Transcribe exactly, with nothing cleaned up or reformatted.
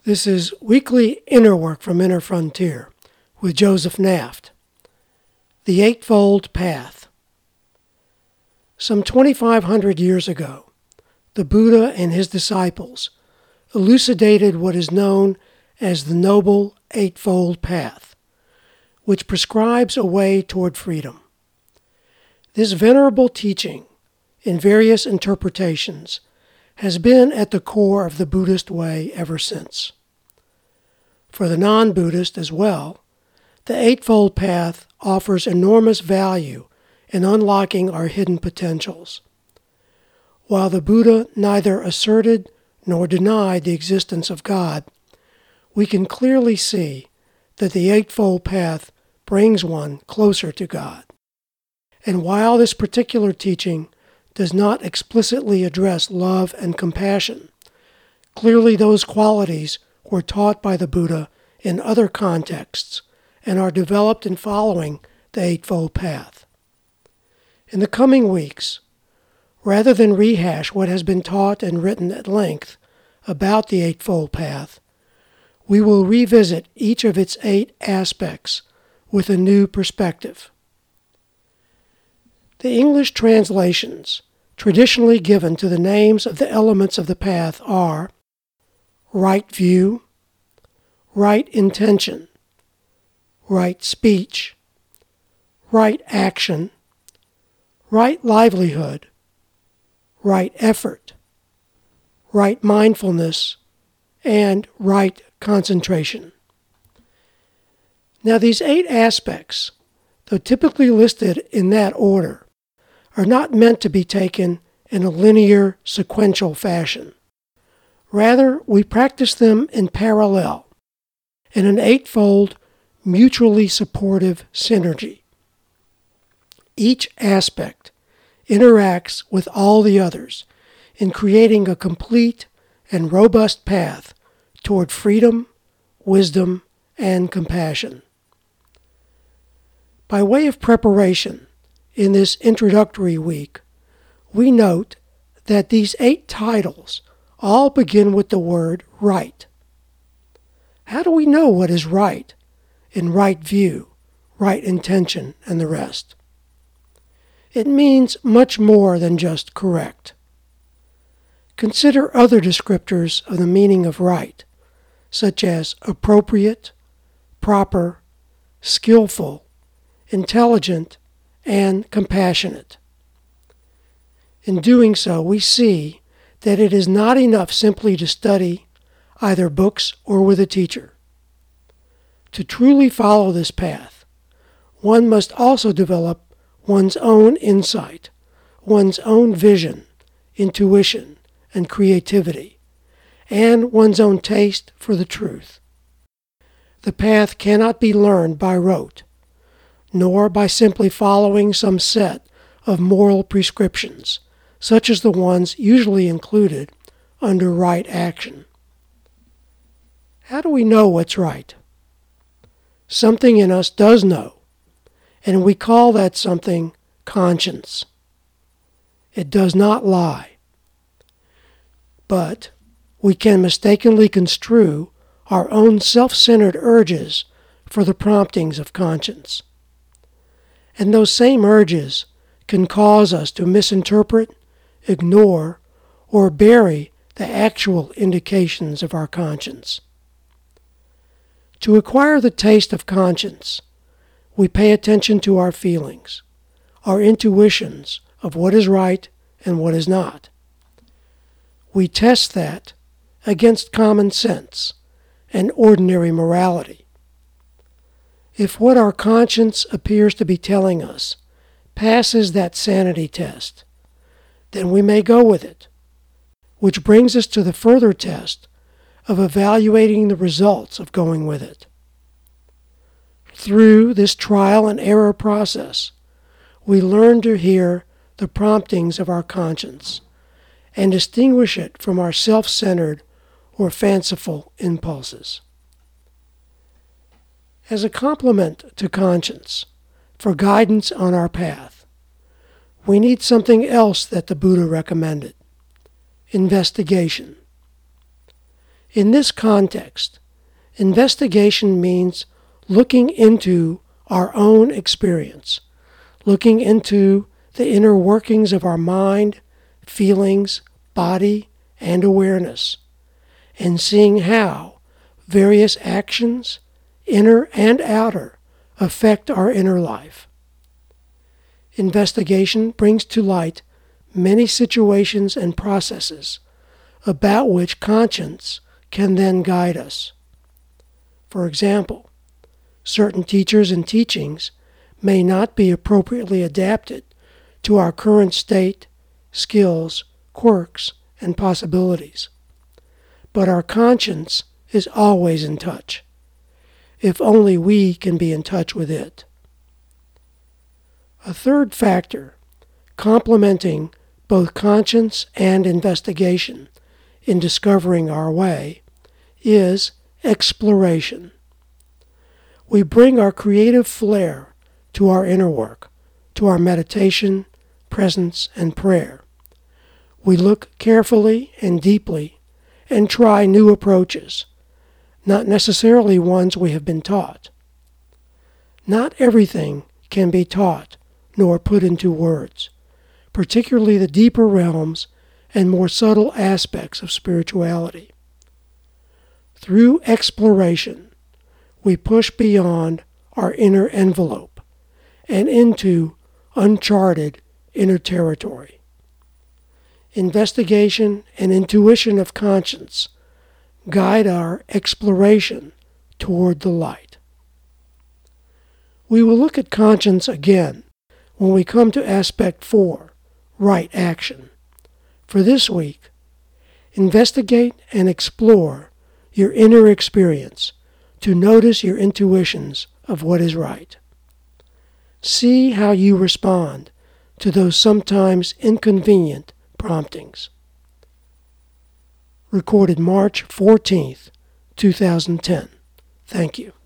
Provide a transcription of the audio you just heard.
This is Weekly Inner Work from Inner Frontier with Joseph Naft. The Eightfold Path. Some twenty-five hundred years ago, the Buddha and his disciples elucidated what is known as the Noble Eightfold Path, which prescribes a way toward freedom. This venerable teaching, in various interpretations, has been at the core of the Buddhist way ever since. For the non-Buddhist as well, the Eightfold Path offers enormous value in unlocking our hidden potentials. While the Buddha neither asserted nor denied the existence of God, we can clearly see that the Eightfold Path brings one closer to God. And while this particular teaching does not explicitly address love and compassion, clearly those qualities were taught by the Buddha in other contexts and are developed in following the Eightfold Path. In the coming weeks, rather than rehash what has been taught and written at length about the Eightfold Path, we will revisit each of its eight aspects with a new perspective. The English translations traditionally given to the names of the elements of the path are right view, right intention, right speech, right action, right livelihood, right effort, right mindfulness, and right concentration. Now, these eight aspects, though typically listed in that order, are not meant to be taken in a linear, sequential fashion. Rather, we practice them in parallel, in an eightfold, mutually supportive synergy. Each aspect interacts with all the others in creating a complete and robust path toward freedom, wisdom, and compassion. By way of preparation, in this introductory week, we note that these eight titles all begin with the word right. How do we know what is right in right view, right intention, and the rest? It means much more than just correct. Consider other descriptors of the meaning of right, such as appropriate, proper, skillful, intelligent, and compassionate. In doing so, we see that it is not enough simply to study either books or with a teacher. To truly follow this path, one must also develop one's own insight, one's own vision, intuition, and creativity, and one's own taste for the truth. The path cannot be learned by rote, nor by simply following some set of moral prescriptions, such as the ones usually included under right action. How do we know what's right? Something in us does know, and we call that something conscience. It does not lie. But we can mistakenly construe our own self-centered urges for the promptings of conscience. And those same urges can cause us to misinterpret, ignore, or bury the actual indications of our conscience. To acquire the taste of conscience, we pay attention to our feelings, our intuitions of what is right and what is not. We test that against common sense and ordinary morality. If what our conscience appears to be telling us passes that sanity test, then we may go with it, which brings us to the further test of evaluating the results of going with it. Through this trial and error process, we learn to hear the promptings of our conscience and distinguish it from our self-centered or fanciful impulses. As a complement to conscience, for guidance on our path, we need something else that the Buddha recommended: investigation. In this context, investigation means looking into our own experience, looking into the inner workings of our mind, feelings, body, and awareness, and seeing how various actions, inner and outer, affect our inner life. Investigation brings to light many situations and processes about which conscience can then guide us. For example, certain teachers and teachings may not be appropriately adapted to our current state, skills, quirks, and possibilities. But our conscience is always in touch, if only we can be in touch with it. A third factor, complementing both conscience and investigation in discovering our way, is exploration. We bring our creative flair to our inner work, to our meditation, presence, and prayer. We look carefully and deeply and try new approaches, not necessarily ones we have been taught. Not everything can be taught nor put into words, particularly the deeper realms and more subtle aspects of spirituality. Through exploration, we push beyond our inner envelope and into uncharted inner territory. Investigation and intuition of conscience guide our exploration toward the light. We will look at conscience again when we come to aspect four, right action. For this week, investigate and explore your inner experience to notice your intuitions of what is right. See how you respond to those sometimes inconvenient promptings. Recorded March fourteenth, two thousand ten. Thank you.